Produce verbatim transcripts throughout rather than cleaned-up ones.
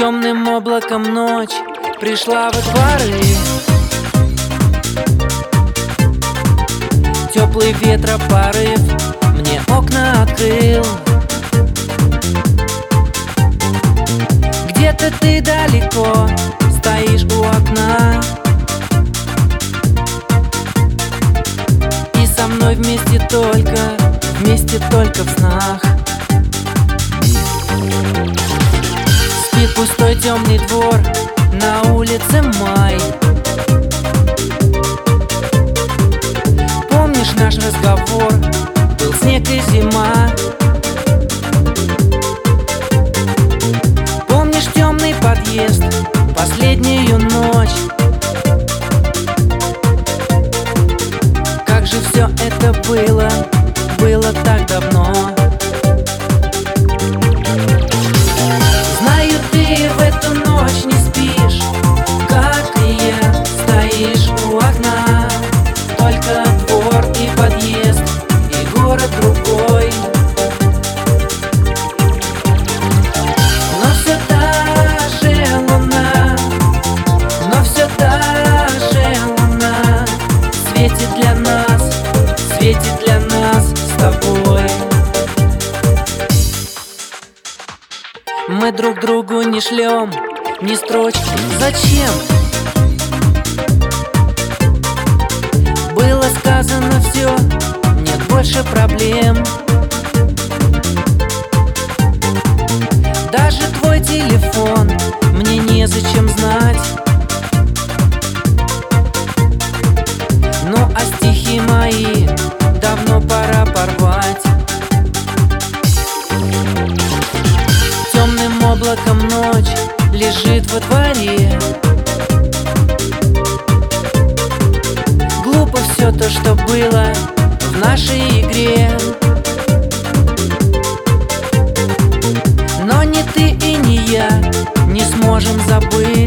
Темным облаком ночь пришла во дворы. Теплый ветропорыв мне окна открыл. Где-то ты далеко стоишь у окна, и со мной вместе только, вместе только в снах. Спит пустой темный двор, на улице май. Помнишь наш разговор? Был снег и зима. Помнишь темный подъезд, последнюю ночь? Как же все это было, было так давно. Знаю, ты в эту ночь не спишь, как и я, стоишь у окна. Только двор и подъезд, и город другой. Но все та же луна, но все та же луна светит для нас, светит для нас с тобой. Мы друг другу не шлем ни строчки. Зачем? Было сказано все, нет больше проблем. Даже твой телефон мне незачем знать. Ну а стихи мои давно пора порвать. Темным облаком ночь лежит во дворе. Глупо все то, что было в нашей игре. Но ни ты и ни я не сможем забыть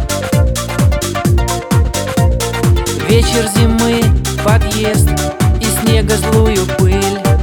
вечер зимы, подъезд и снега злую пыль.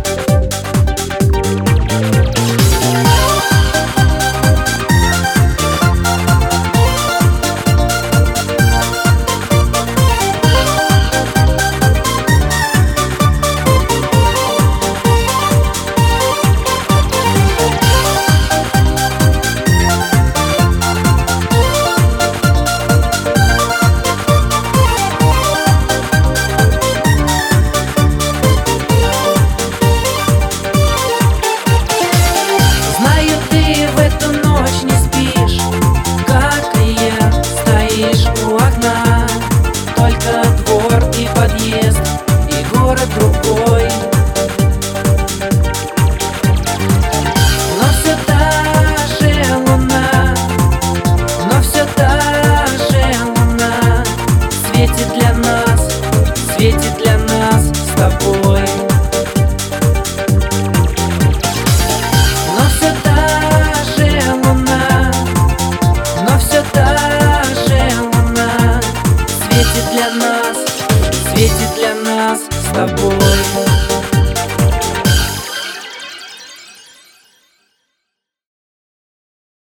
Другой. Но все та же луна, но все та же луна светит для нас, светит для нас с тобой. Но все та же луна, но все та же луна светит для нас, светит для нас с тобой.